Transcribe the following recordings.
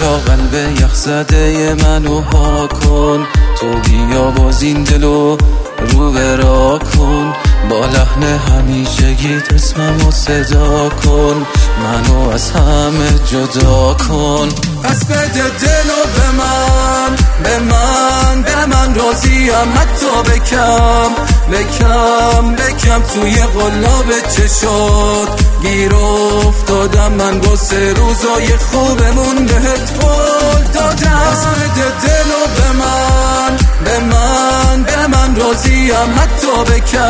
بیا قلب یخزده منو ها کن، تو بیا باز این دلو رو برا کن، با لحن همیشگی اسممو صدا کن، منو از همه جدا کن. پس بده دلو به من، به من، به من راضیم حتی بکم توی قلاب چشات گیر افتادم من واسه روزای خوبمون بهت قول دادم. پس بده دلو به من، به من، به من راضیم حتی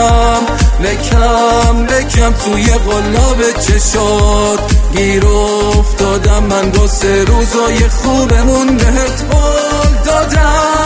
بکم توی قلاب چشات گیر افتادم من واسه روزای خوبمون بهت قول دادم.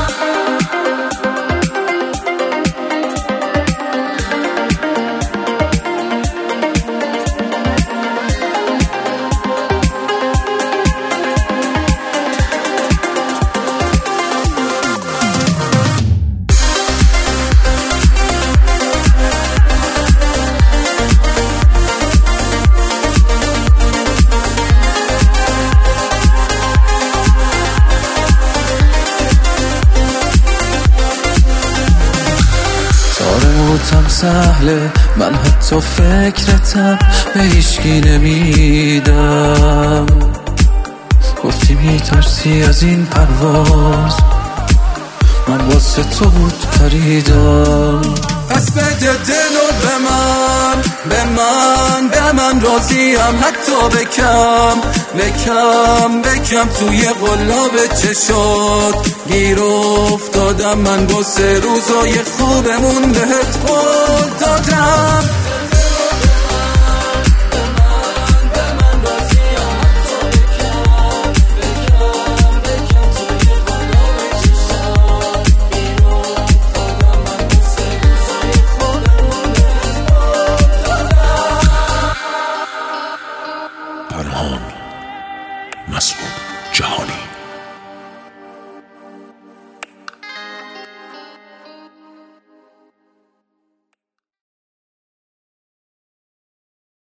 تم سهله، من حتی فکرتم به هیچکی نمیدم، گفتی میترسی از این پرواز، من واسه تو بود پریدم. پس بده دلو به من، به من، به من راضیم حتی بکم توی قلاب چشات گیر افتادم من واسه روزای خوبمون بهت قول دادم. فرهان مسعود جهانی.